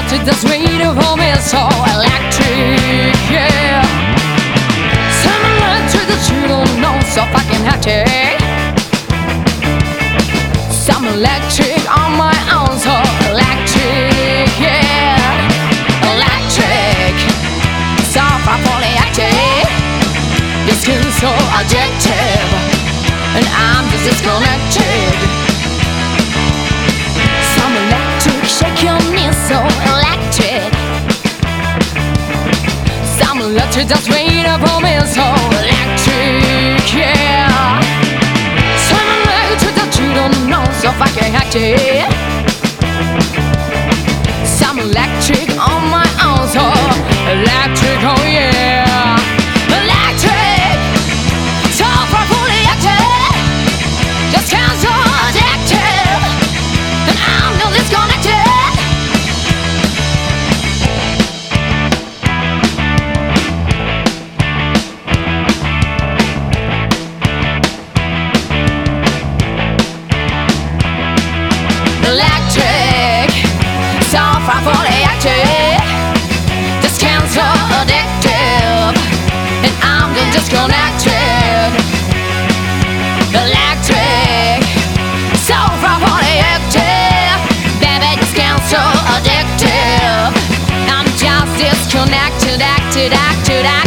electric, the sweet of home is so electric, yeah. Some electric that you don't know, so fucking hectic. Some electric on my own, so electric, yeah. Electric, so properly active. Your skin's so addictive, and I'm just disconnected. Some electric, shake your knees, so electric. Some electric, just wait up for me, so electric, yeah. Some electric that you don't know, so fucking hectic. Some electric on my own, so electric, oh yeah. Electric, so properly active. Just can't so addictive, and I'm no disconnected. Electric, so properly active. Just can't so addictive, and I'm no disconnected. Electric, so properly active. Baby, this can't so addictive. I'm just disconnected, acted.